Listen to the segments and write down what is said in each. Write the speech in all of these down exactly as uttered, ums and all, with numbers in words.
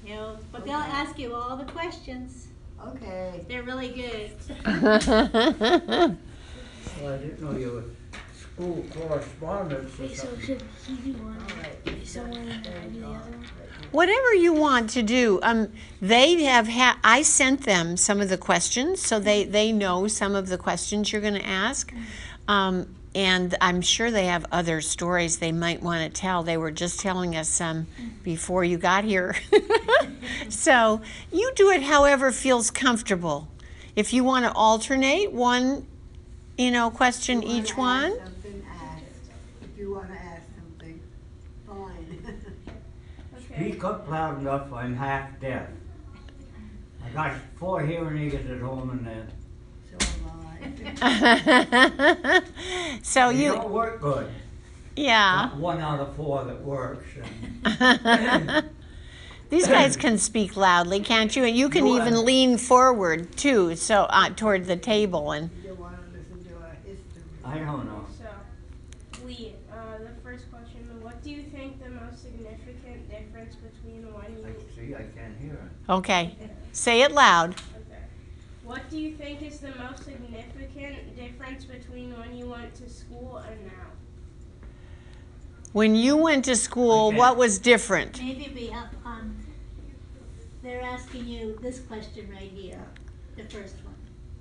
You know, but Okay. they'll ask you all the questions. Okay. They're really good. Well, I didn't know you were school correspondence or Wait, so something. should he do one? All right. Someone and I do the other one? Whatever you want to do. Um, they have ha- I sent them some of the questions, so they, they know some of the questions you're going to ask. Um, and I'm sure they have other stories they might want to tell. They were just telling us some before you got here. So you do it however feels comfortable. If you want to alternate one, you know, question If you each wanna one. ask something, ask. If you wanna ask something, fine. Speak up loud enough, I'm half deaf. I got four hearing aids at home and that. So am I. So They you, don't work good. yeah. Not one out of four that works. And These guys can speak loudly, can't you? And you can No, even I- lean forward too, so uh, toward the table. And You don't wanna listen to our history. I don't know. So, Lee, uh, the first question, what do you think the most significant difference between when I you... see, I can't hear it. okay, say it loud. Okay. What do you think is the most significant difference between when you went to school and now? When you went to school, Okay. what was different? Maybe be up on, they're asking you this question right here, the first one.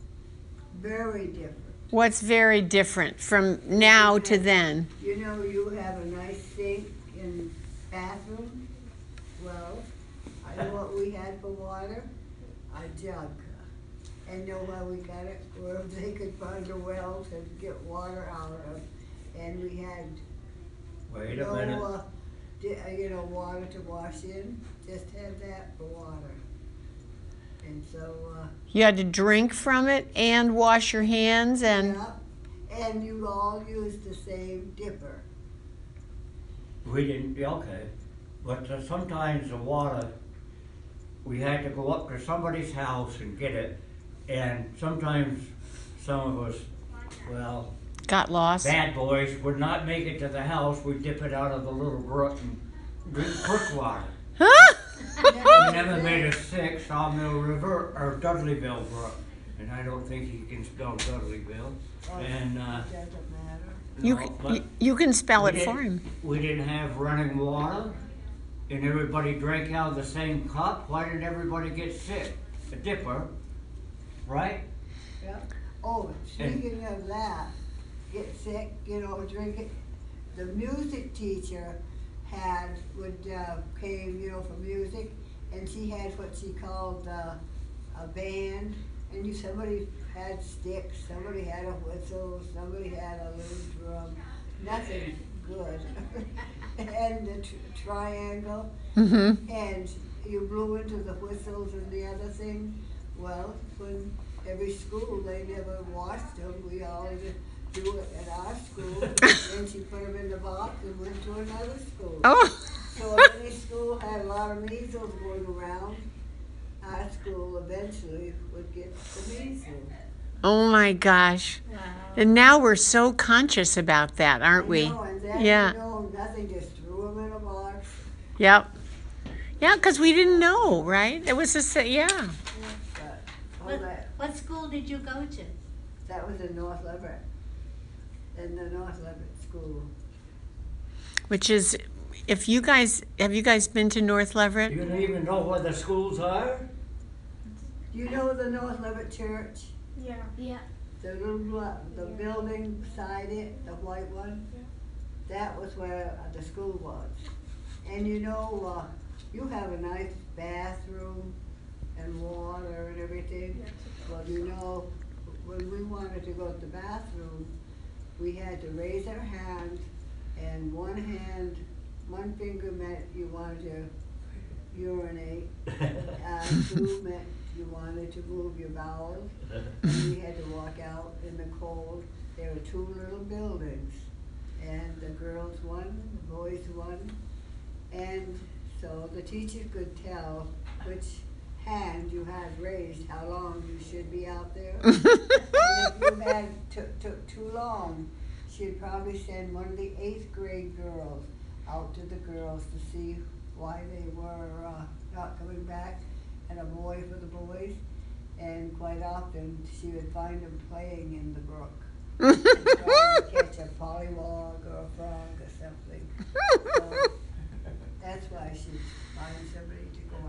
Very different. What's very different from now to then? You know, you have a nice sink in bathroom. Well, I know what we had for water, a jug. And know why we got it, where they could find a well to get water out of. And we had Wait a no, minute. uh, di- uh, you know, water to wash in, just had that for water. And so, uh, You had to drink from it and wash your hands and yeah, and you all used the same dipper. We didn't, yeah, okay. But uh, sometimes the water, we had to go up to somebody's house and get it. And sometimes some of us, well, got lost. bad boys would not make it to the house. We'd dip it out of the little brook and drink brook water. Huh? We never made it sick, Sawmill River or Dudleyville Brook. And I don't think he can spell Dudleyville. And, uh, Doesn't matter. You, no, c- but you, you can spell we it for didn't- him. We didn't have running water, and everybody drank out of the same cup. Why did everybody get sick? A dipper, right? Yeah. Oh, speaking of that, get sick, you know, drink it. The music teacher had, would, uh, came, you know, for music, and she had what she called, uh, a band, and you, somebody had sticks, somebody had a whistle, somebody had a little drum, nothing good. And the tr- triangle, Mm-hmm. and you blew into the whistles and the other thing. Well, when every school, they never washed them, we all did do it at our school. Then she put them in the box and went to another school. Oh. So if any school had a lot of measles going around, our school eventually would get the measles. Oh my gosh. Wow. And now we're so conscious about that, aren't I we? know, and then, Yeah. you know, nothing, just threw them in a box. Yep. Yeah, because we didn't know, right? It was just, yeah. But all What, that, what school did you go to? that was in North Leverett, in the North Leverett school. Which is, if you guys, have you guys been to North Leverett? You don't even know where the schools are? You know the North Leverett Church? Yeah. Yeah. The little, blo- the building beside it, the white one? That was where uh, the school was. And you know, uh, you have a nice bathroom and water and everything. Well, you know, when we wanted to go to the bathroom, we had to raise our hands, and one hand, one finger meant you wanted to urinate, uh, two meant you wanted to move your bowels, and we had to walk out in the cold. There were two little buildings, and the girls one, the boys one, and so the teacher could tell which hand you had raised, how long you should be out there. And if you had took, took too long, she'd probably send one of the eighth grade girls out to the girls to see why they were uh, not coming back, and a boy for the boys. And quite often, she would find them playing in the brook. And trying to catch a pollywog or a frog or something. So that's why she'd find somebody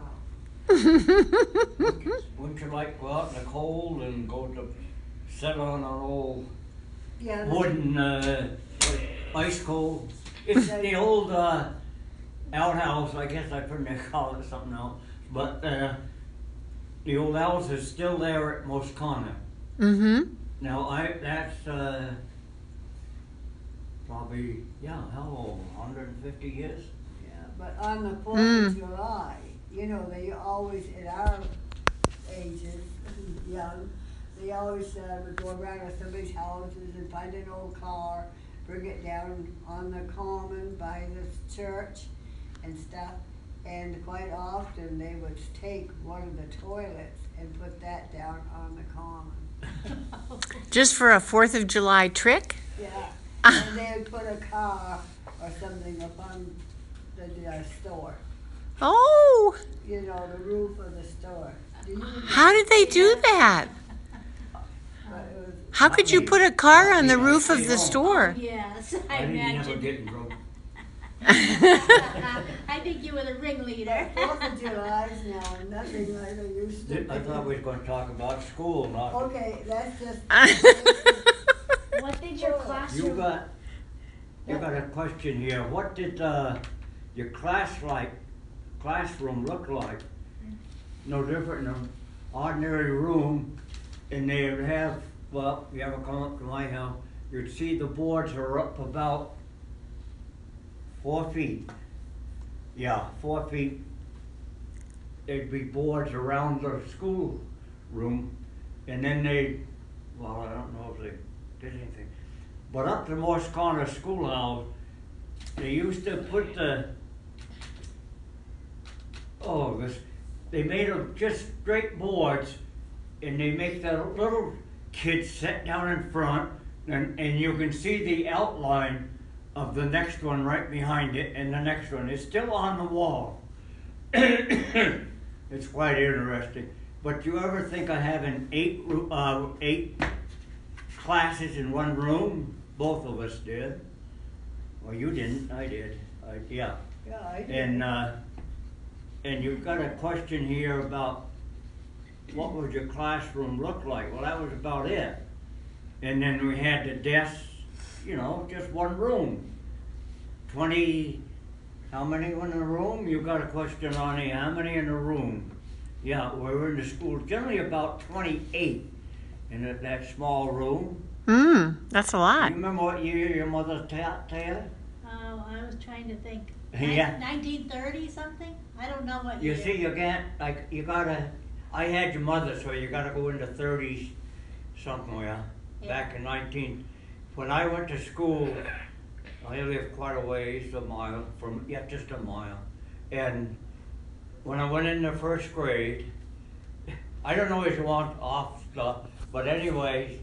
to go out. Wouldn't you like to go out in the cold and go to sit on an old Yeah, wooden uh, ice cold? It's the old uh, outhouse, I guess I couldn't call it something else, but uh, the old house is still there at Moscona. Mm-hmm. Now, I, that's uh, probably, yeah, how old, one hundred fifty years? yeah, but on the fourth Mm. of July, you know, they always, at our ages, young, they always uh, would go around to somebody's houses and find an old car, bring it down on the common by the church and stuff. And quite often, they would take one of the toilets and put that down on the common. Just for a Fourth of July trick? Yeah, and they would put a car or something up on the uh, store, Oh, you know, the roof of the store. Do you how did they do that? But it was, How could you put a car on the roof of the store? Yes, I I didn't never imagine. get in trouble. I think you were the ringleader. Fourth of July's now, nothing like they used to I thought we be. was gonna talk about school, not, Okay, that's just, What did your you classroom? got, you got a question here, what did, uh, your class like, classroom look like? No different than an ordinary room, and they would have, well, you ever come up to my house, you'd see the boards are up about four feet. Yeah, four feet. There'd be boards around the school room, and then they, well, I don't know if they did anything. But up to Morse Corner Schoolhouse, they used to put the, oh, this, they made them just straight boards, and they make the little kids sit down in front, and, and you can see the outline of the next one right behind it, and the next one is still on the wall. It's quite interesting. But you ever think of having eight, ro- uh, eight classes in one room? Both of us did. Well, you didn't, I did. I, yeah. yeah, I did. And, uh, and you've got a question here about what would your classroom look like? Well, that was about it. And then we had the desks, you know, just one room. Twenty, how many were in a room? You got a question on here, how many in a room? Yeah, we were in the school, generally about twenty-eight in that, that small room. Hmm, that's a You lot. remember what year your mother taught, Taylor? Oh, I was trying to think. Yeah. Nineteen thirty something? I don't know what You year. see, you can't, like, you gotta, I had your mother, so you gotta go into thirties somewhere, back in nineteen. When I went to school, I lived quite a ways, a mile from, yeah, just a mile. And when I went into first grade, I don't always want off stuff, but anyway,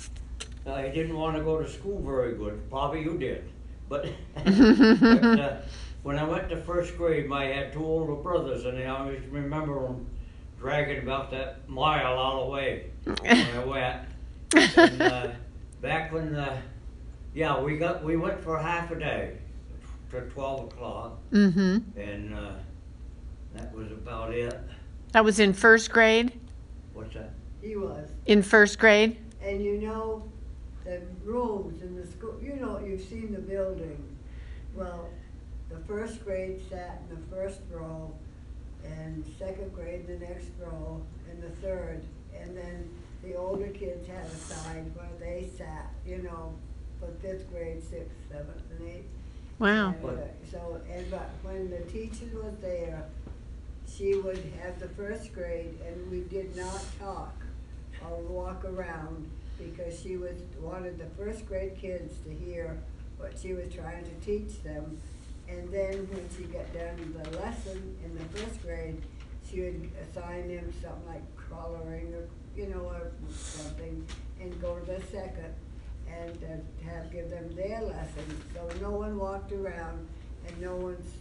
I didn't want to go to school very good. Probably you did, but, but uh, when I went to first grade, I had two older brothers, and I always remember them dragging about that mile all the way when I went. And, uh, back when the, yeah, we got we went for half a day to twelve o'clock, Mm-hmm. and uh, that was about it. That was in first grade? What's that? He was. In first grade? And you know, the rooms in the school, you know, you've seen the building. Well, the first grade sat in the first row, and second grade the next row, and the third. And then the older kids had a side where they sat, you know, for fifth grade, sixth, seventh, and eighth. Wow. And, uh, so, and but when the teacher was there, she would have the first grade, and we did not talk or walk around because she was wanted the first grade kids to hear what she was trying to teach them. And then when she got down to the lesson in the first grade, she would assign them something like coloring or, you know, or something, and go to the second and uh, have give them their lessons. So no one walked around and no one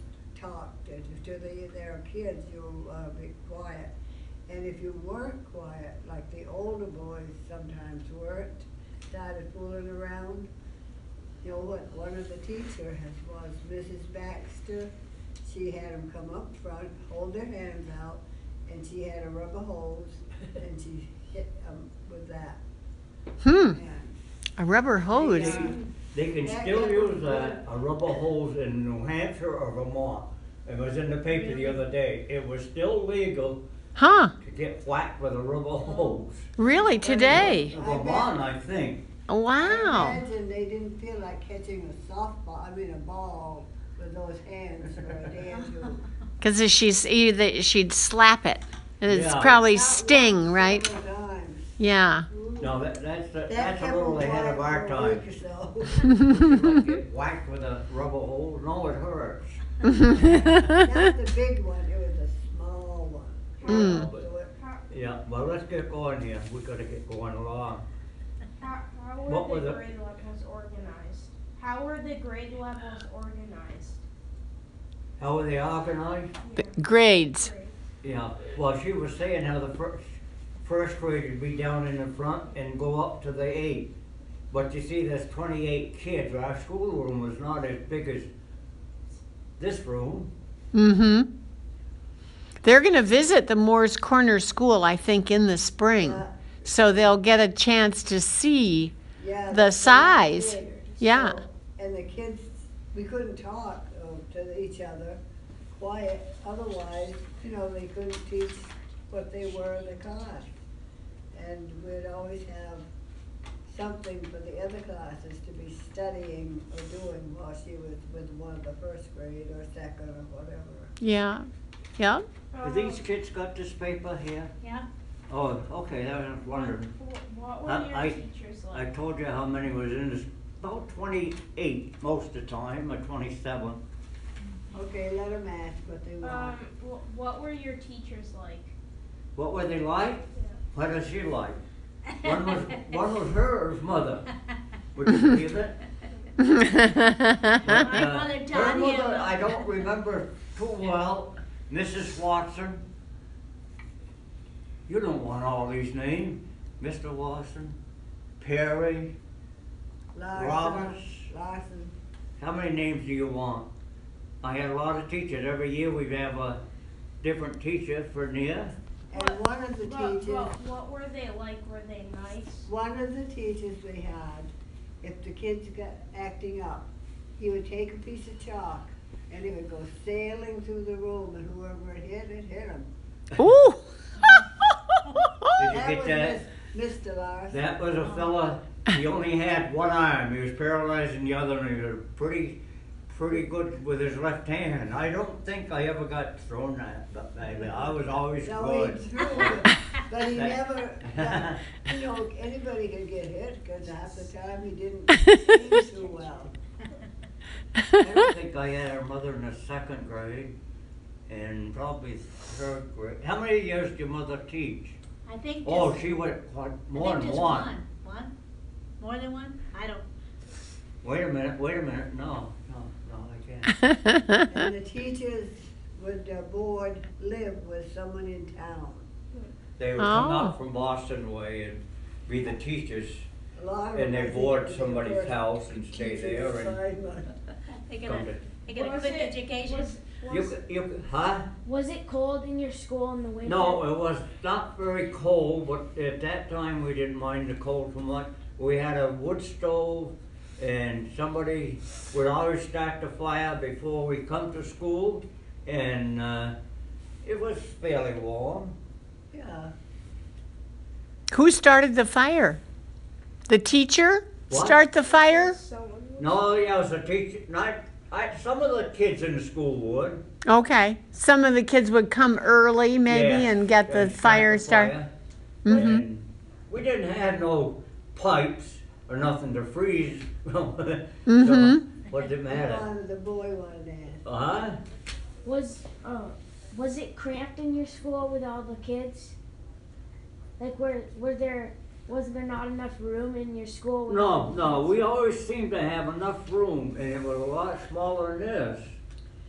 talk. To, to the, their kids, you'll uh, be quiet. And if you weren't quiet, like the older boys sometimes weren't, started fooling around, you know what, one of the teachers was Missus Baxter. She had them come up front, hold their hands out, and she had a rubber hose, and she hit them with that. Hmm. And A rubber hose. Yeah. They can That- still that use was a, a rubber hose in New Hampshire or Vermont. It was in the paper the other day. It was still legal Huh? to get whacked with a rubber hose. Really? Today? In Vermont, I think. Wow. I imagine they didn't feel like catching a softball, I mean a ball, with those hands for a day or two. Because she's either she'd slap it. It's Yeah. probably Not sting, once, right? several times. Yeah. No, that, that's, a- That that's a kept little them ahead of quiet our for a time. week or so. You might get whacked with a rubber hose. No, it hurts. Not the big one, it was a small one. Mm. So it- Yeah, well, let's get going here. We gotta get going along. How, how were What the were the- grade levels organized? How were the grade levels organized? How are they organized? Grades. Grade. Yeah, well, she was saying how the first, first grade would be down in the front and go up to the eight. But you see, there's twenty-eight kids. Our schoolroom was not as big as this room. Mm-hmm. They're going to visit the Moore's Corner School, I think, in the spring. uh, So they'll get a chance to see. Yeah. The that's what I size. did. Yeah. So- And the kids, we couldn't talk uh, to each other quiet, otherwise, you know, they couldn't teach what they were in the class. And we'd always have something for the other classes to be studying or doing while she was with one of the first grade or second or whatever. Yeah. Yeah. Have these kids got this paper here? Yeah? Oh, okay, I was wondering. Wh- What were Uh, your I- teachers I like? told you how many was in this, about twenty-eight most of the time, or twenty-seven. Okay, let them ask what they Um, want. wh- what were your teachers like? What were they like? Yeah. What does she like? One was, one was her mother. Would you believe it? But, My uh, mother her taught him. mother, I don't remember too well. Missus Watson. You don't want all these names. Mister Watson, Perry, Larson, Roberts. Larson, How many names do you want? I had a lot of teachers. Every year we'd have a different teacher for near. and one of the But, teachers. but what were they like? Were they nice? One of the teachers we had, if the kids got acting up, he would take a piece of chalk and he would go sailing through the room and whoever it hit, it hit him. Ooh. Did you That get was that? Miss- Mister Larson. That was a fella, he only had one arm. He was paralyzed in the other, and he was pretty, pretty good with his left hand. I don't think I ever got thrown that, but maybe I was always No, good. he threw it, but he That- never, got- you know, anybody could get hit, cause half the time he didn't see too well. I don't think I had her mother in the second grade, and probably third grade. How many years did your mother teach? I think Oh, just, she went, what, I more think than just one. one. One? More than one? I don't. Wait a minute, wait a minute, no, no, no, I can't. And the teachers would, uh, board live with someone in town. They would come Oh. out from Boston way and be the teachers, A lot of and them, I they think, board were the somebody's first house and stay teachers there and assignment. They get come a, to. they get a Was quick it- education. Was, You, was, c- you, c- huh? Was it cold in your school in the winter? No, it was not very cold, but at that time we didn't mind the cold so much. We had a wood stove, and somebody would always start the fire before we come to school, and uh, it was fairly warm. Yeah, Who started the fire? The teacher What? start the fire? someone was- No, yeah, it was a teacher. Not, I, some of the kids in the school would. Okay. Some of the kids would come early maybe Yeah, and get the and start fire the started. fire. Mhm. And we didn't have no pipes or nothing to freeze. Mhm. So, what did it the matter? one, the boy wanted to ask. Uh-huh. Was uh was it cramped in your school with all the kids? Like were were there was there not enough room in your school? With all No, the no, kids? we always seemed to have enough room, and it was a lot smaller than this.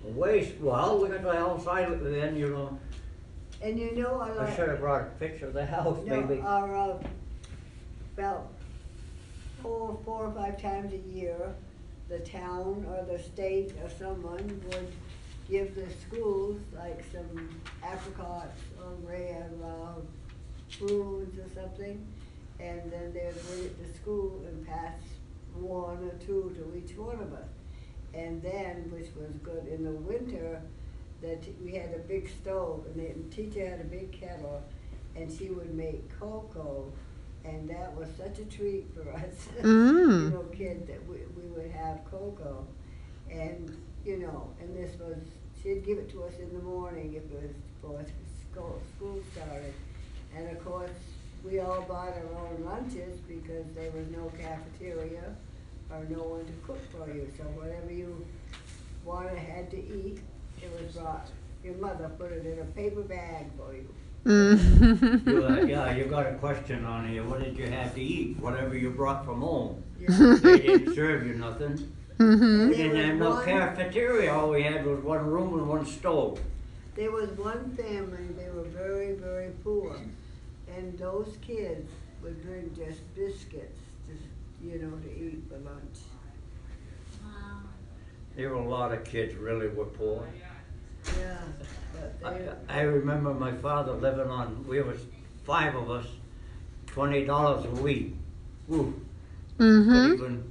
Waste, well, look at the house I live in, you know. And you know, I I like. should have brought a picture of the house, maybe. No, our, uh, about four, four or five times a year, the town or the state or someone would give the schools like some apricots or rare, uh, fruits or something. And then they'd bring it to school and pass one or two to each one of us. And then, which was good, in the winter, that we had a big stove, and the teacher had a big kettle, and she would make cocoa, and that was such a treat for us, Mm. you know, kids, that we, we would have cocoa. And, you know, and this was, she'd give it to us in the morning if it was before school, school started. And of course, we all bought our own lunches because there was no cafeteria or no one to cook for you. So whatever you wanted, had to eat, it was brought. Your mother put it in a paper bag for you. Mm. You, uh, yeah, you got a question on here, what did you have to eat? Whatever you brought from home. Yeah. They didn't serve you nothing. Mhm. We didn't have no One- cafeteria, all we had was one room and one stove. There was one family, they were very, very poor, and those kids would bring just biscuits, just, you know, to eat for lunch. Wow. There were a lot of kids really were poor. Yeah, but I, they, I remember my father living on, we was five of us, twenty dollars a week. Woo, couldn't Mhm. even,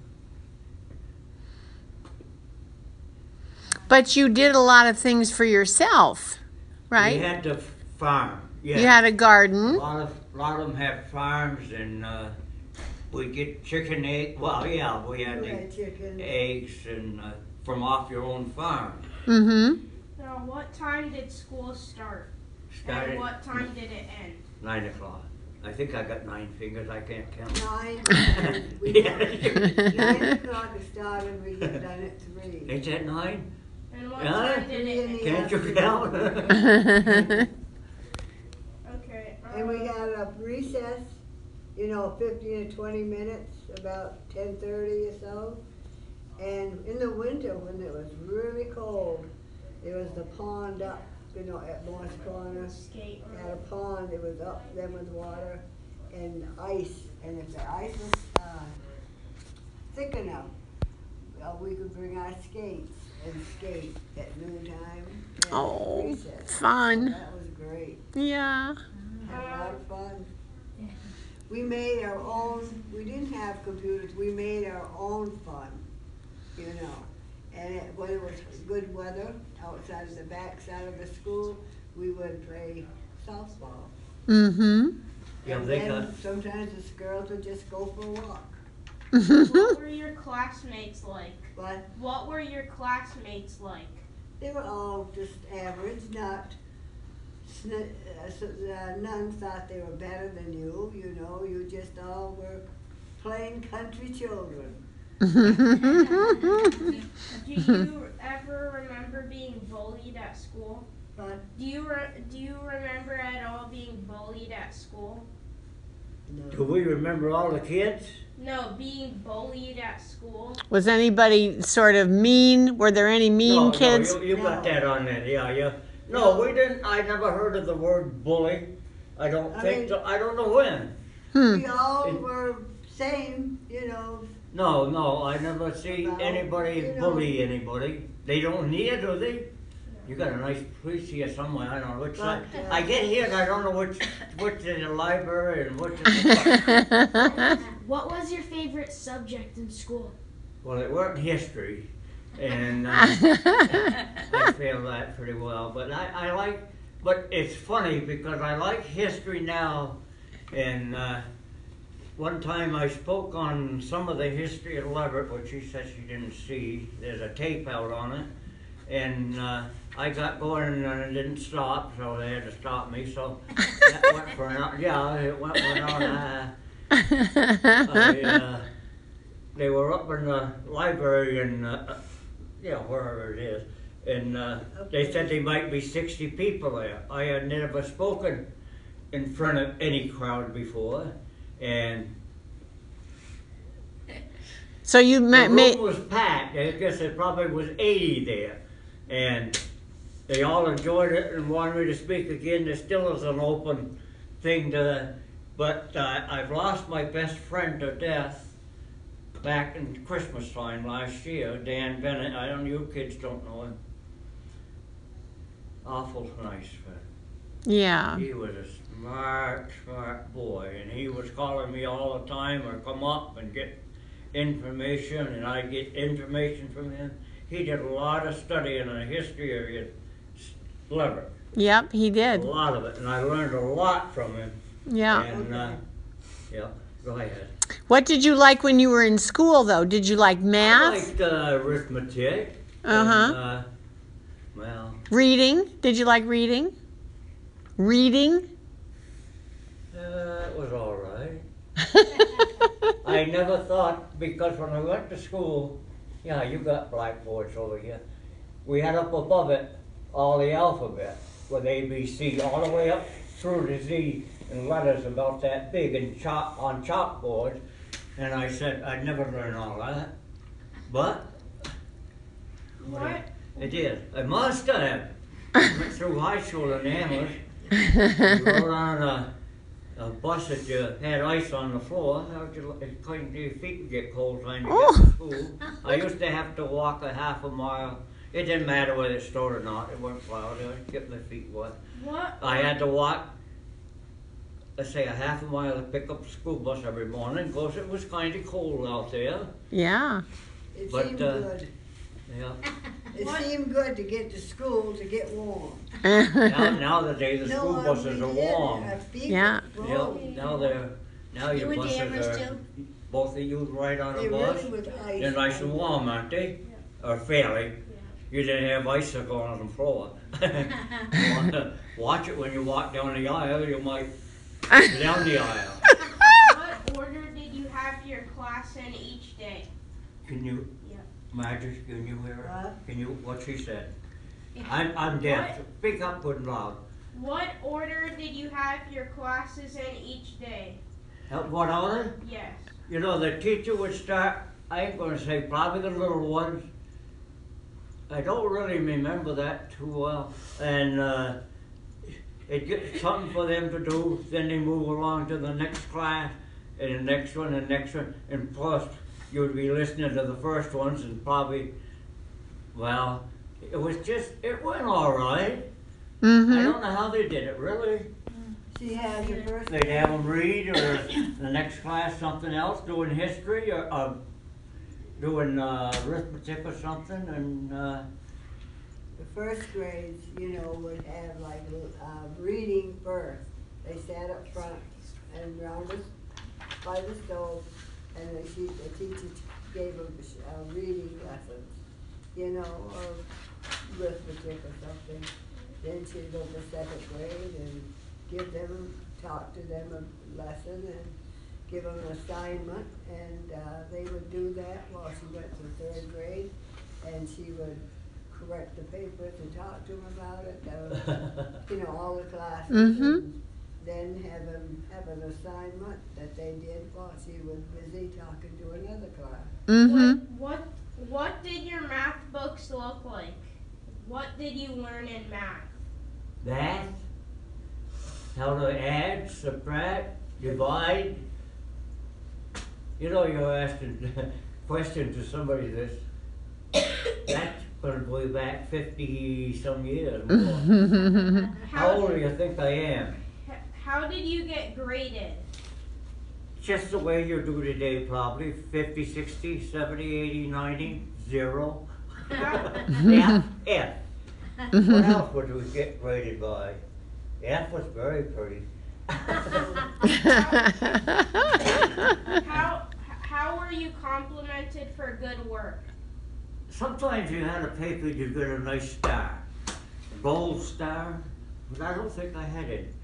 But you did a lot of things for yourself, right? we had to farm, yeah. You had a A garden. lot of, lot of them had farms and, uh, we get chicken egg, well, yeah, we had we the had chicken. eggs and, uh, from off your own farm. Mm-hmm. Now, what time did school start? Started And what time did it end? nine o'clock. I think I got nine fingers, I can't count. Nine, we, Yeah. nine o'clock it started, we got done at three. Ain't that nine? And what Yeah. time did Three in it the end? Can't you afternoon. count? Okay. And we um, had a recess, you know, fifteen to twenty minutes, about ten thirty or so. And in the winter, when it was really cold, there was the pond up, you know, at Morse Corner. skate. Had a pond, it was up there with water and ice. And if the ice was uh, thick enough, uh, we could bring our skates and skate at noontime. and Oh, recess. fun. That was great. Yeah. Had a lot of fun. We made our own, we didn't have computers, we made our own fun, you know. And it, when it was good weather, outside of the back side of the school, we would play softball. Mm-hmm. Yeah, And they then got, sometimes the girls would just go for a walk. What were your classmates like? But What were your classmates like? they were all just average, not, sn- uh, so, uh, none thought they were better than you, you know, you just all were plain country children. Do you ever remember being bullied at school? But Do you re- do you remember at all being bullied at school? do no, we remember all the kids? No, being bullied at school. Was anybody sort of mean? Were there any mean No, kids? No, you, you got No. that on there, yeah, yeah. No, we didn't, I never heard of the word bully. I don't I think, mean- so. I don't know when. Hmm. we all It- were same, you know, No, no, I never see Well, anybody you know- bully anybody. They don't need, do they? You got a nice place here somewhere, I don't know which side. But, uh, I get here and I don't know which, which is the library and which is the What was your favorite subject in school? Well, it weren't history, and uh, I failed that pretty well. But I, I like, but it's funny because I like history now. And uh, one time I spoke on some of the history of Leverett, which she said she didn't see. There's a tape out on it, and uh, I got going and it didn't stop, so they had to stop me. So that went for an hour. Yeah, it went for an hour and a half. I, uh, they were up in the library and, uh, yeah, wherever it is, and uh, they said there might be sixty people there. I had never spoken in front of any crowd before, and So you the ma- room made. was packed. I guess it probably was eighty there, and they all enjoyed it and wanted me to speak again. There still is an open thing to, but uh, I've lost my best friend to death back in Christmas time last year, Dan Bennett. I don't, you kids don't know him. Awful nice friend. Yeah. He was a smart, smart boy, and he was calling me all the time or come up and get information, and I get information from him. He did a lot of studying on the history of your liver. Yep, he A did. lot of it, and I learned a lot from him. Yeah. And, uh, yeah, go ahead. What did you like when you were in school, though? Did you like I math? liked uh, arithmetic. Uh-huh. and, uh, well, Reading? Did you like reading? Reading? uh, it was all right. I never thought, because when I went to school, yeah, you got blackboards over here. We had up above it all the alphabet with A, B, C, all the way up through to Z, and letters about that big and chalk on chalkboard. And I said I'd never learn all that, but What? I did. I must have. I went through high school in Amherst. You rode on a, a bus that you had ice on the floor. How would you, it couldn't, your feet would get cold when you Oh. get to school. I used to have to walk a half a mile. It didn't matter whether it snowed or not. It wasn't plowed. I'd get my feet wet. What? I had to walk, let's say, a half a mile to pick up the school bus every morning because it was kind of cold out there. Yeah. It But, seemed uh, good. Yeah. It What? seemed good to get to school to get warm. Now, now the day the No, school I buses are really did. warm. Our feet Yeah. were Yeah, frozen. now they're, now You your went to buses Amherst are, too? both of you ride on They a bus. really was ice. They're nice and warm, aren't they? Or fairly. You didn't have icicle on the floor. Watch it when you walk down the aisle, you might go down the aisle. What order did you have your class in each day? Can you, Yeah. Marjorie, can you hear her? What? Can you, what she said? I'm, I'm deaf. Speak up good and loud. What order did you have your classes in each day? Help what order? Yes. You know, the teacher would start, I ain't gonna say probably the little ones. I don't really remember that too well. And uh, it gets something for them to do, then they move along to the next class, and the next one, and the next one. And plus, you would be listening to the first ones and probably, well, it was just, it went all right. I Mm-hmm. don't know how they did it, really. She had the first. They'd have them read, or the next class something else, doing history, or uh, doing uh, arithmetic or something, and uh, The first grades, you know, would have like uh, reading first. They sat up front and round us by the stove, and the, she, the teacher gave them uh, reading lessons, you know, of arithmetic or something. Then she'd go to second grade and give them, talk to them a lesson and give them an assignment, and uh, they would do that while she went to third grade, and she would correct the papers and talk to them about it, uh, you know, all the classes. Mhm. And then have them have an assignment that they did while she was busy talking to another class. Mm-hmm. What, what What did your math books look like? What did you learn in math? that, how to add, subtract, divide. You know, you're asking questions to somebody this. That's gonna go back fifty some years more. How old do you think I am? h- How did you get graded? Just the way you do today, probably fifty, sixty, seventy, eighty, ninety, zero. F, F. What else would we get graded by? F was very pretty. How how were you complimented for good work? Sometimes you had a paper, you get a nice star, a gold star, but I don't think I had it.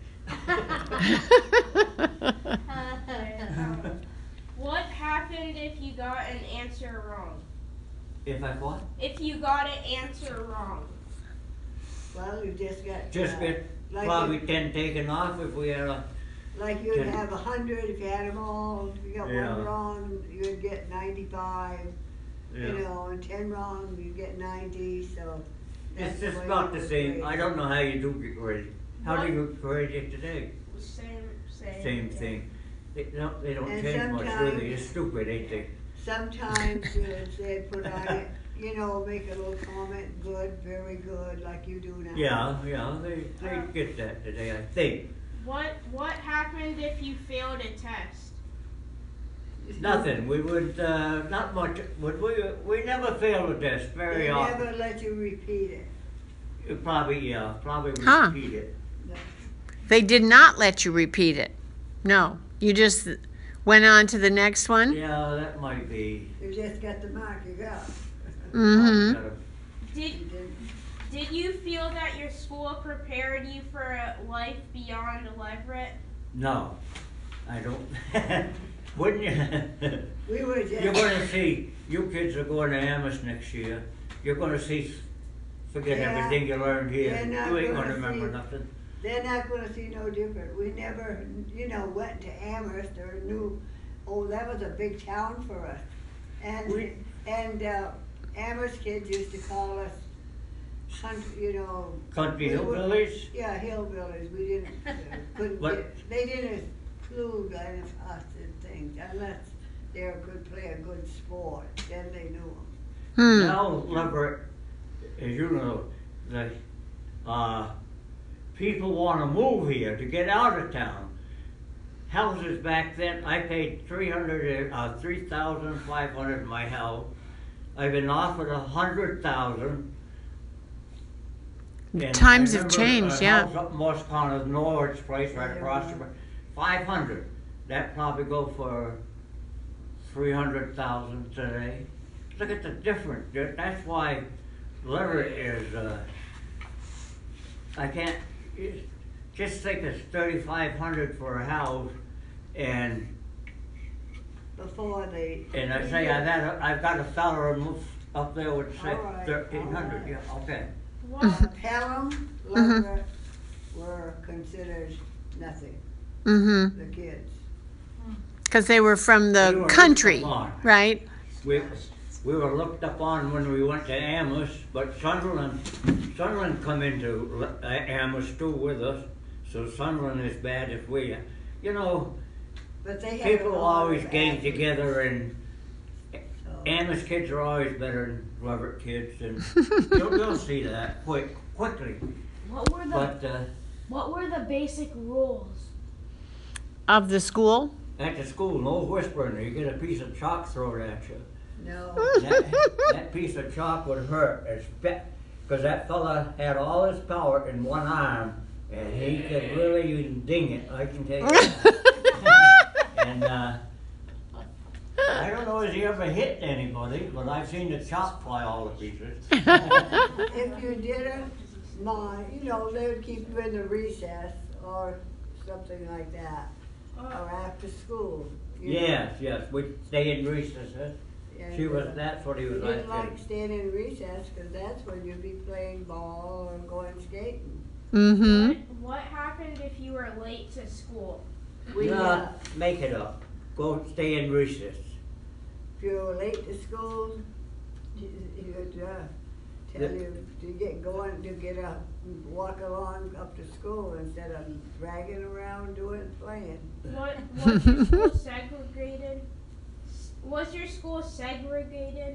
What happened if you got an answer wrong? If I what? If you got an answer wrong. Well, you just got. Just uh, get like probably you- ten taken off if we had a, Like you'd ten. have a hundred if you had them all, if you got Yeah. one wrong, you'd get ninety-five, you yeah. know, and ten wrong, you'd get ninety, so It's That's just way not we the were same, raised. I don't know how you do get graded. How do you grade it today? Same, same. Same yeah. thing. They don't, they don't And change much, do they? sometimes- They're stupid, ain't they? Sometimes uh, they put on it, you know, make a little comment, good, very good, like you do now. Yeah, yeah, they, they get that today, I think. What What happened if you failed a test? Nothing, we would, uh, not much, would we, we never fail a test very They often. never let you repeat it. You Probably, yeah, probably Huh. repeat it. They did not let you repeat it. No, you just went on to the next one. Yeah, that might be. You just got the mark, you got. Mm-hmm. Gotta- Did You didn't- Did you feel that your school prepared you for a life beyond Leverett? No, I don't. Wouldn't you? We were just. You're gonna see, you kids are going to Amherst next year. You're gonna see, forget Yeah. everything you learned here. They're not You ain't gonna gonna remember see- nothing. They're not gonna see no different. We never, you know, went to Amherst or knew, oh, that was a big town for us. And, We- and, uh, Amherst kids used to call us, country, you know. Country we were- hillbillies? Yeah, hillbillies. We didn't, uh, couldn't What- get, they didn't include us in things unless they could play a good sport, then they knew them. Hmm. Now Leverett, as you know, the, uh, people wanna move here to get out of town. Houses back then, I paid three hundred, uh, three thousand five hundred in my house. I've been offered a hundred thousand. And Times I have remember changed, a yeah. house up in Morse Corner, Norwich place right across the, five hundred. That probably go for three hundred thousand today. Look at the difference. That- That's why Leverett is, uh, I can't, it- just think it's thirty-five hundred for a house and, Before they. and I say I've had, a- I've got a fella in Moose up there would say All right, thirteen hundred, all yeah, right. okay. What Pelham, Leverett were considered nothing, Mm-hmm. the kids. Because they were from We the were country, looked upon. right? We, we were looked upon when we went to Amherst, but Sunderland, Sunderland come into Le- uh, Amherst too with us, so Sunderland is bad if we, you know, But they had. people a lot always of gang athletes, together and so- Amherst kids are always better than Leverett kids and you'll, you'll see that quick, quickly, What were the but, uh, What were the basic rules? Of the school. at the school, no whispering, you get a piece of chalk thrown at you. No, That, that piece of chalk would hurt, it's because that fella had all his power in one arm, and he could really ding it, I can tell you that. And, uh, I don't know if he ever hit anybody, but I've seen the chalk fly all to pieces. if you didn't mind, you know, they would keep you in the recess or something like that, or after school. you know. Yes, yes, we'd stay in recess, And, she was, uh, that's what he You was didn't like. like staying in recess, cause that's when you'd be playing ball or going skating. Mm-hmm. what, what happened if you were late to school? We, uh, No, make it up, go stay in recess. if you were late to school, you- you'd, uh, tell The- you to get going, to get up, walk along up to school instead of dragging around doing, playing. What was your school segregated? Was your school segregated?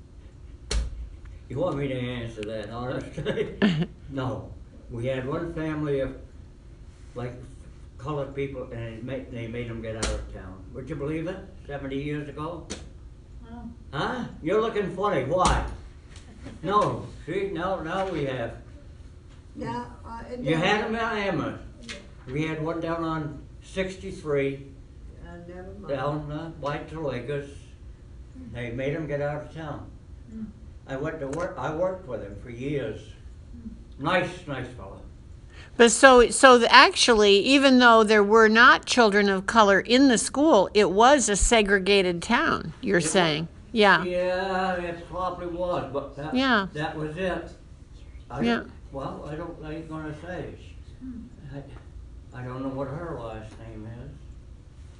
You want me to answer that honestly? No. We had one family of, like, colored people, and it made, they made them get out of town. Would you believe it? Seventy years ago? Wow. Huh? You're looking funny, why? No, see, now, now we have. Now, uh. and You then- had them in Amherst. We had one down on sixty-three, Uh, never mind. down, uh, White to Lakers. They made them get out of town. I went to work, I worked with him for years. Nice, nice fella. But so, so the- actually, even though there were not children of color in the school, it was a segregated town. You're It wa- saying, yeah, Yeah, it probably was, but that, Yeah. that was it. I Yeah. don't- Well, I don't, I ain't gonna say. I, I don't know what her last name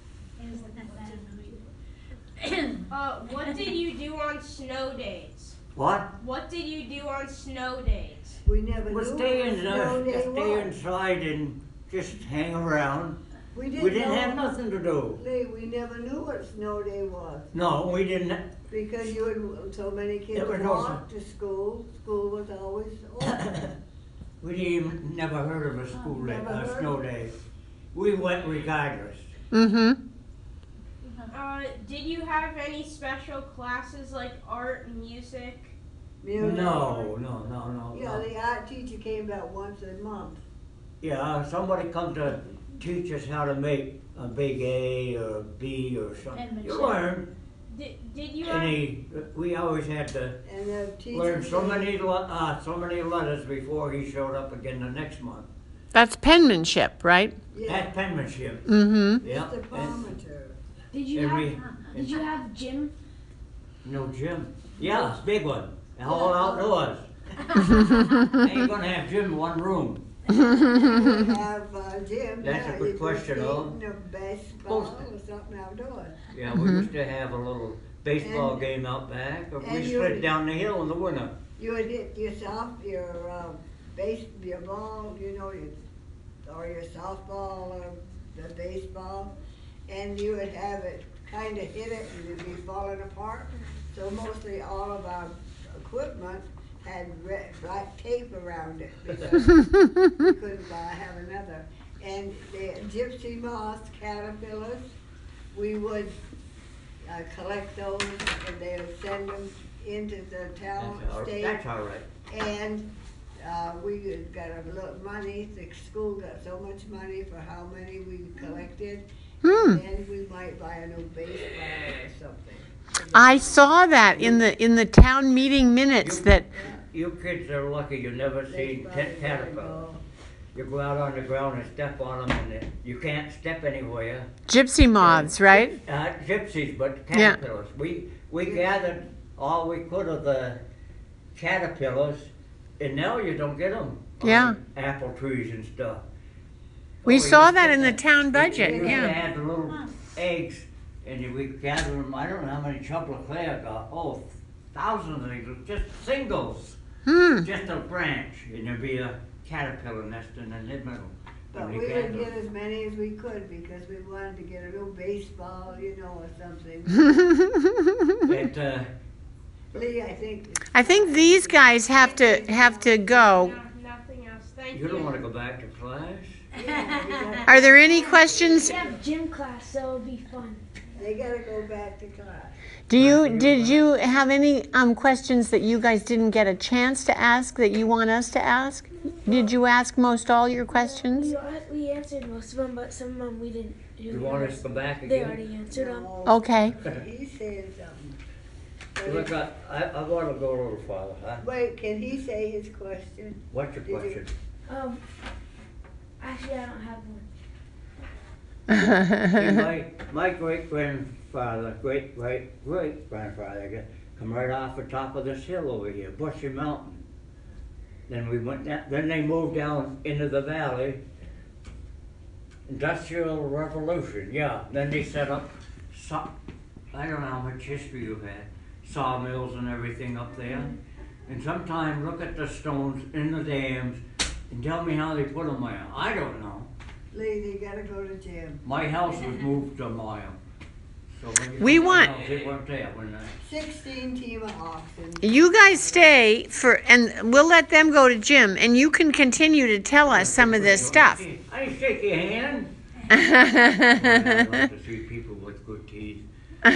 is. Uh, what did you do on snow days? What? What did you do on snow days? We never We'll knew stay what in, uh, snow day stay was. inside and just hang around. We We didn't know- have nothing to do. Lee, we never knew what snow day was. No, we didn't. Because you had, so many kids There was no walked to school, school was always open. We didn't even, never heard of a school day, Never a heard snow of it. day. We went regardless. Mm-hmm. Uh, did you have any special classes like art, music? Music. No, no, no, no, Yeah, no. the art teacher came about once a month. Yeah, somebody come to teach us how to make a big A or a B or something. Penmanship. You learn. Did, did you And have, he, we always had to And the teacher. learn so said- many, le- uh, so many letters before he showed up again the next month. That's penmanship, right? Yeah, That's penmanship. Mm-hmm. Yeah. Mister And, Palmenter. Did you and have we, Did you have gym? no gym. Yeah, it's a big one. All outdoors. Ain't gonna have gym in one room. You have uh, gym. That's a yeah, good you question, could though. skate and a baseball Supposed or something outdoors. Yeah, we used to have a little baseball And- game out back, or we and you- slid down the hill in the winter. You would hit yourself, your uh, base, your ball, you know, your, or your softball or the baseball, and you would have it kind of hit it and it'd be falling apart. So mostly all of our equipment had red, black tape around it because we couldn't buy, have another. And the gypsy moths, caterpillars, we would uh, collect those and they would send them into the town, That's all, state. that's all right. And uh, we got a little money, the school got so much money for how many we collected. Hmm. And then we might buy a new baseball or something. I saw that in the in the town meeting minutes that You kids are lucky you never seen Baseball, ca- caterpillar. volleyball. You go out on the ground and step on them, and it- you can't step anywhere. gypsy moths, right? Uh, gypsies, but Yeah. caterpillars. We we gathered all we could of the caterpillars, and now you don't get them. Yeah. Apple trees and stuff. We Oh, saw used that to in the get town that. budget, We used to yeah. have the little eggs, and we gathered them. I don't know how many Chubbla Claire got. Oh, thousands of these, just singles, Hmm. just a branch, and there'd be a caterpillar nest in the middle. But And we we would gathered get them. as many as we could because we wanted to get a new baseball, you know, or something. It, uh, Lee, I think. I think these guys have to have to go. no, nothing else? Thank you you. don't want to go back to class? Yeah, we got- Are there any questions? We have gym class, so it'll be fun. They gotta go back to class. Do you did you have any um, questions that you guys didn't get a chance to ask that you want us to ask? Did you ask most all your questions? We, we answered most of them, but some of them we didn't. You want us to go back They again? already answered them. No, Okay. He's saying something. Look, I, I, I want to go a little farther, huh? Wait, can he say his question? What's your Did you- question? Um, actually, I don't have one. See, my, my great grandfather, great great great grandfather, I guess, come right off the top of this hill over here, Bushy Mountain. Then we went down, then they moved down into the valley. Industrial Revolution, yeah. Then they set up, saw, I don't know how much history you've had, sawmills and everything up there. And sometime look at the stones in the dams and tell me how they put them there. I don't know. Lee, they gotta go to gym. My house was moved a mile. So when you We come to my want- house, it weren't there when I. Sixteen team of oxen. You guys stay for, and we'll let them go to gym, and you can continue to tell us some of this stuff. I didn't shake your hand. Well, I love to see people with good teeth.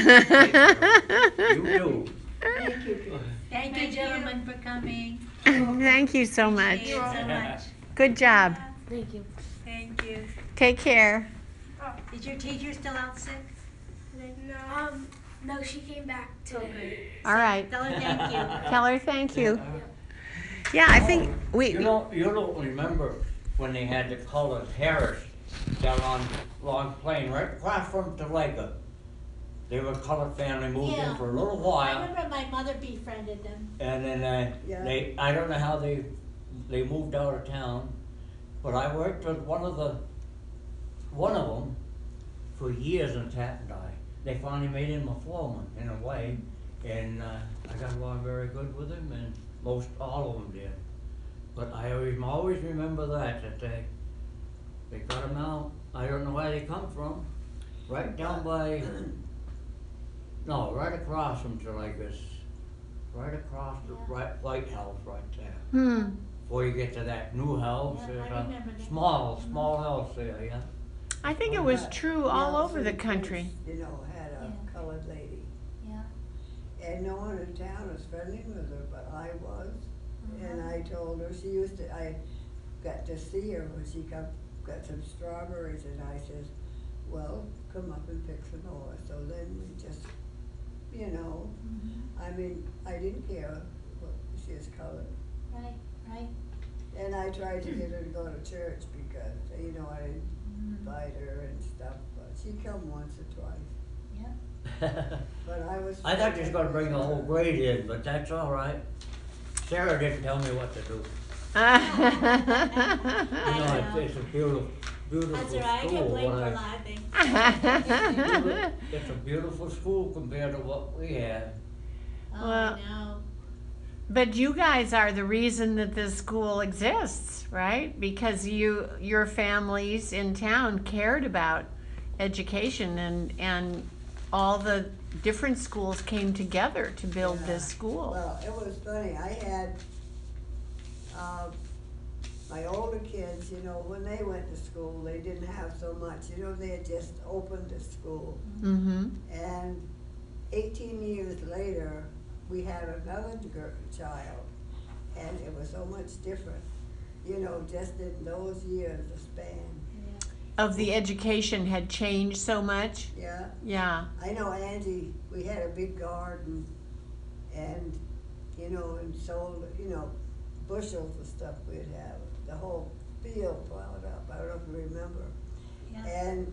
You do. Thank you, Chris. Thank you, gentlemen, for coming. Thank you so much. Appreciate it so much. Good job. Thank you. Thank you. Take care. Is your teacher still out sick? No. Um, no, she came back today. All right. Tell her thank you. Tell her thank you. Yeah, I think we. You don't, you don't remember when they had the colored Harris down on Long Plain, right across from Tolaga. They were a colored family, moved in Yeah. for a little I while, remember my mother befriended them. and then uh, Yeah. they, I don't know how they, they moved out of town, but I worked with one of the, one of them for years in Tappan. They finally made him a foreman in a way, And uh, I got along very good with him, and most all of them did. But I always, always remember that, that they, they got him out. I don't know where they come from. Right down by, no, right across from Julegas. Right across the Yeah. right, White House right there. Hmm. Before you get to that new house, Yeah, there's I a remember that. small, small house there, yeah. I think it was But true all Nelson over the Kids, country. You know, had a Yeah. colored lady, Yeah. and no one in town was friendly with her, but I was. And I told her, she used to, I got to see her when she come, got some strawberries, and I says, well, come up and pick some more. So then we just, you know, Mhm. I mean, I didn't care what she was colored. Right, right. And I tried to get her to go to church because, you know, I didn't Mhm. invite her and stuff, but she come once or twice. Yeah. But I was. I thought you was gonna bring the whole grade in, but that's all right. Sarah didn't tell me what to do. You know, it's, it's a beautiful, beautiful That's school. all right, I can blame What for I- laughing. It's a beautiful school compared to what we had. Oh, Well- I know. But you guys are the reason that this school exists, right? Because you, your families in town cared about education, and and all the different schools came together to build Yeah. this school. Well, it was funny, I had, uh, my older kids, you know, when they went to school, they didn't have so much, you know, they had just opened the school. Mm-hmm. And eighteen years later, we had another girl, child, and it was so much different, you know, just in those years, the span. Of the education had changed so much. Yeah, Yeah. I know Angie, we had a big garden, and, you know, and sold, you know, bushels of stuff we'd have, the whole field plowed up, I don't know if you remember. Yeah. And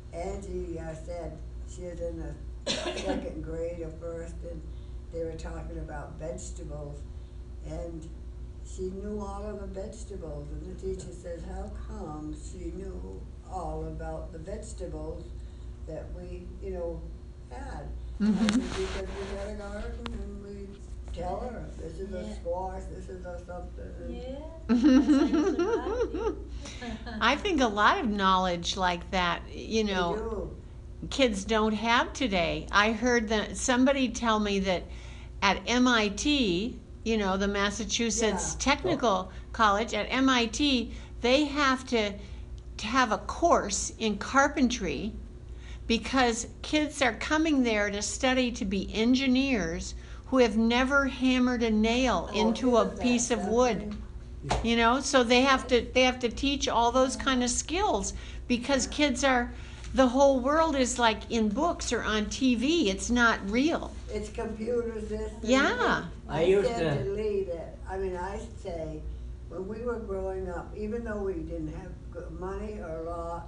Angie uh, said she was in the second grade or first, and they were talking about vegetables, and she knew all of the vegetables, and the teacher says, how come she knew all about the vegetables that we, you know, had? I Mhm. said, because we had a garden, and we tell her, this is a Yeah. squash, this is a something. and- Yeah. That's like it's about you. I think a lot of knowledge like that, you They know, do. kids don't have today. I heard that somebody tell me that at M I T, you know, the Massachusetts Yeah. Technical College, at M I T, they have to, to have a course in carpentry because kids are coming there to study to be engineers who have never hammered a nail Oh, into a isn't that piece of wood. something? You know, so they have to they have to teach all those kind of skills because kids are, the whole world is like in books or on T V. It's not real. It's computers, this. and Yeah. that. I I used said to- to Lee that, I mean, I say, when we were growing up, even though we didn't have good money or a lot,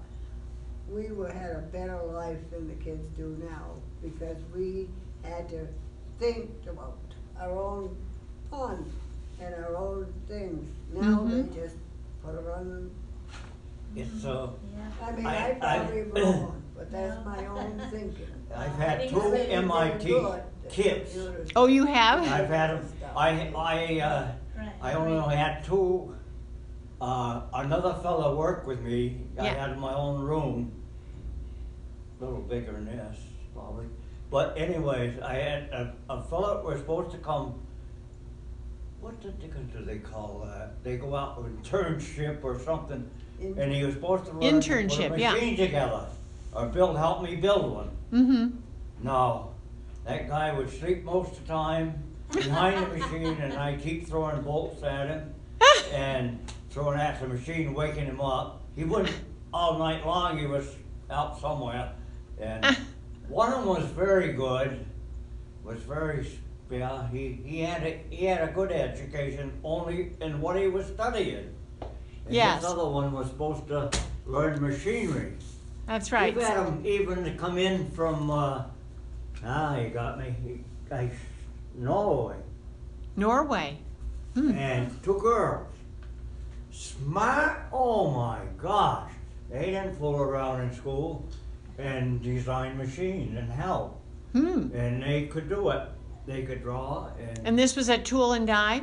we were, had a better life than the kids do now, because we had to think about our own fun and our own things. Now they Mhm. just put it on them. It's, uh, Yeah. I mean, I- I probably I- wrong, but that's my own thinking. I've I had think two it's really M I T Good, the kids. computers. Oh, you have? I've had 'em- I, I, uh, Right. I only had two. Uh, another fella worked with me. I Yeah. had my own room, a little bigger than this, probably. But anyways, I had a, a fella that was supposed to come. What the dickens do they call that? They go out with internship or something, In- and he was supposed to learn Internship, to put a yeah. machine together or build, help me build one. Mm-hmm. No, that guy would sleep most of the time behind the machine, and I keep throwing bolts at him and throwing at the machine, waking him up. He wouldn't all night long. He was out somewhere, and one of them was very good. Was very yeah. He he had a he had a good education only in what he was studying. And Yes. This other one was supposed to learn machinery. That's right. We've had them even to come in from, uh, ah, you got me, He- I, Norway, Norway. Hmm. and two girls. Smart, oh my gosh. They didn't fool around in school and design machines and help, Hmm. and they could do it. they could draw and, And this was at Tool and Die?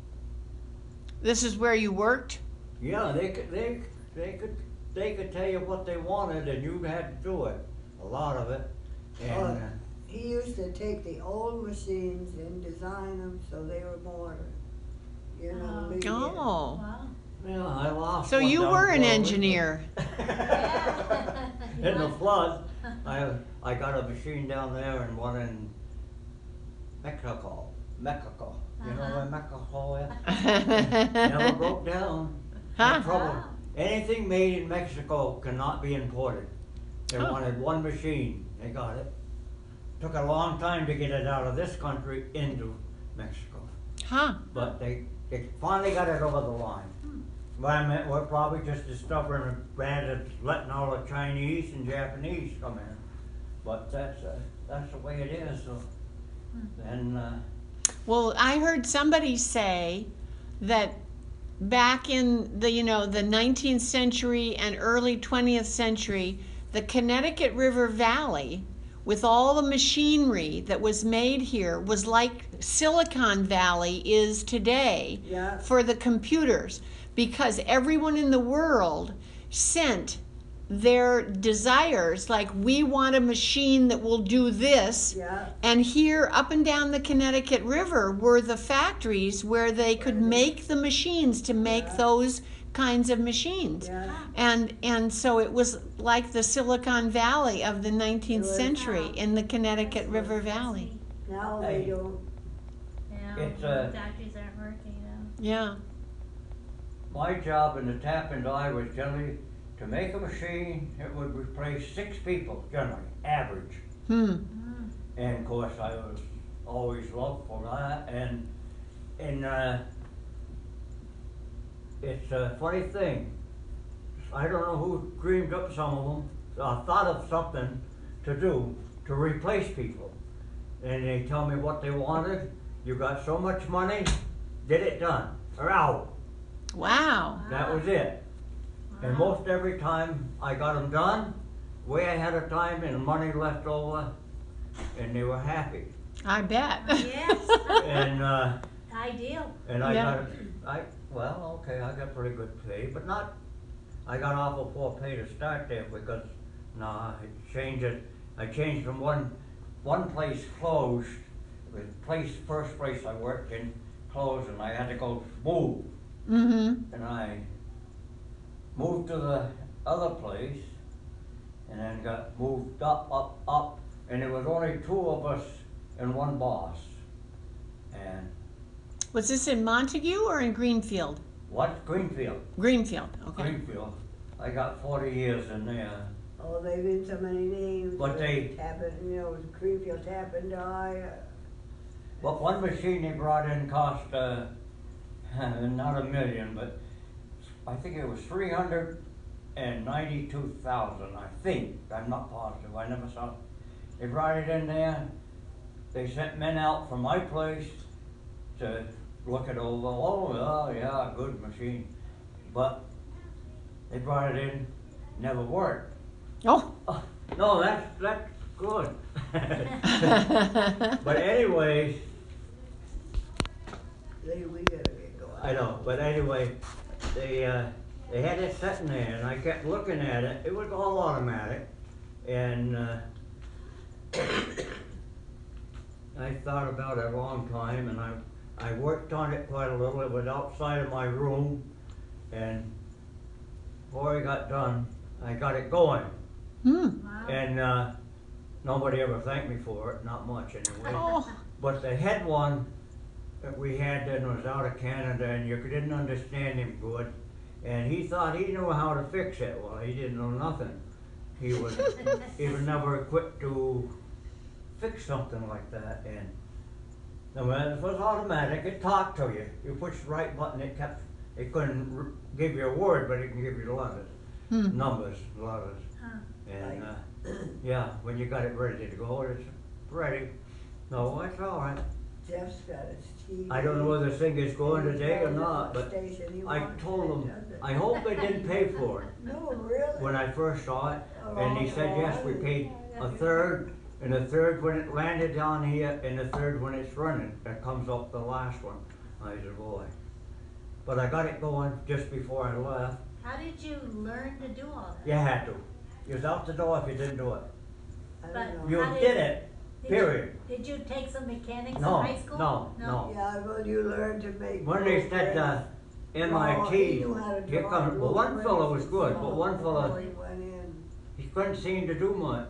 This is where you worked? yeah, they could, they, they could, they could tell you what they wanted and you had to do it, a lot of it. And, Oh. uh, He used to take the old machines and design them so they were modern. You know, Oh. leave it. Oh. Wow. yeah, I lost So one you down were an Broadway. engineer. Yeah. In the flood, I, I got a machine down there and one in Mexico, Mexico. You know Uh-huh. where Mexico is? Never broke down. No Huh? trouble. Wow. Anything made in Mexico cannot be imported. They Huh. wanted one machine, they got it. Took a long time to get it out of this country into Mexico. Huh. But they, they finally got it over the line. But I meant, we're probably just as stubborn and bad as letting all the Chinese and Japanese come in. But that's, uh, that's the way it is, so. And, uh, Well, I heard somebody say that back in the, you know, the nineteenth century and early twentieth century, the Connecticut River Valley, with all the machinery that was made here, was like Silicon Valley is today Yeah. for the computers, because everyone in the world sent their desires, like, we want a machine that will do this. Yeah. And here, up and down the Connecticut River, were the factories where they could make the machines to make Yeah. those kinds of machines. Yeah. And and so it was like the Silicon Valley of the nineteenth It was. century in the Connecticut That's River what- Valley. Now they Hey. don't. Yeah, It's, the uh, factories aren't working now. Yeah. my job in the tap and die was generally to make a machine that would replace six people, generally, average. Hmm. Mm. And of course, I was always loved for that, and, and, uh, it's a funny thing. I don't know who dreamed up some of them, uh, thought of something to do to replace people. And they tell me what they wanted, you got so much money, get it done, or out. Wow. That was it. And Wow. most every time I got them done, way ahead of time and money left over, and they were happy. I bet. Yes. And, uh, Ideal. and I Yeah. got, I, well, okay, I got pretty good pay, but not, I got awful poor pay to start there because, nah, I changed it, I changed from one, one place closed, the place, first place I worked in closed and I had to go move. Mm-hmm. And I moved to the other place and then got moved up, up, up, and there was only two of us and one boss. And Was this in Montague or in Greenfield? what, Greenfield, Greenfield. Okay. Greenfield, I got forty years in there. Oh, they've been so many names. But they- Tap and, you know, Greenfield Tap and Die. uh, But one machine they brought in cost, uh, not a million, but I think it was three hundred and ninety-two thousand, I think, I'm not positive, I never saw it. They brought it in there, they sent men out from my place to look it over, oh, yeah, yeah, good machine. But they brought it in, never worked. Oh. Oh, no, that's, that's good. But anyways, They, we gotta get going. I know, but anyway, they, uh, they had it sitting there and I kept looking at it, it was all automatic, and, uh, I thought about it a long time and I, I worked on it quite a little, it was outside of my room, and before I got done, I got it going, Hmm. Wow. and, uh, nobody ever thanked me for it, not much anyway. Oh. But the head one that we had then was out of Canada and you didn't understand him good. And he thought he knew how to fix it. Well, he didn't know nothing. He was, he was never equipped to fix something like that. And no, man, it was automatic. It talked to you. You push the right button, it kept, it couldn't r- give you a word, but it can give you the letters, Hmm. numbers, letters. Huh. And, uh, yeah, when you got it ready to go, it's ready. No, it's all right. Jeff's got his T V. I don't know whether this thing is going today or not, but Station he I wants, told and him, does it. I hope they didn't pay for it No, really? when I first saw it. And he said, yes, we Oh, paid a third, and the third when it landed down here, and the third when it's running, it comes up the last one. I said, boy. But I got it going just before I left. How did you learn to do all that? You had to. You was out the door if you didn't do it. I But- don't know. You How did- did it, Did you- period. Did you take some mechanics in No, high school? no, no. Yeah, well, you learn to make. When they said, uh, M I Oh, he T, knew how to here draw comes, well, one blueprints fellow was good, but before- one fellow, before he went in. he couldn't seem to do much.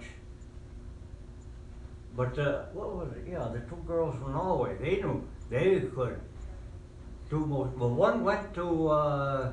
But, uh, what was it, yeah, the two girls from Norway, they knew, they could do most, well, one went to, uh,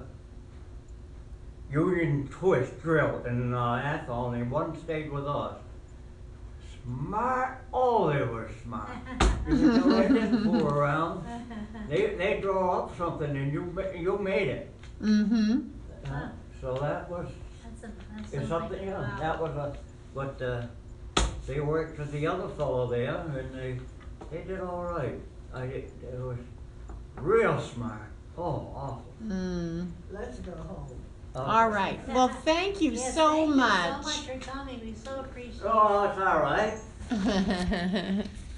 Union Twist Drill in, uh, Athol, and one stayed with us. Smart, oh, they were smart. You could tell they didn't fool around. They, they draw up something and you, ma- you made it. Mm-hmm. Uh, So that was, That's a, that's it's something, yeah, that was a, but, uh, they worked with the other fellow there and they, they did all right. I, it was real smart, oh, awful. Mm. Let's go home. Uh, All right. Well, thank you Yes, so thank you much. so much for coming, we so appreciate it. Oh, it's all right.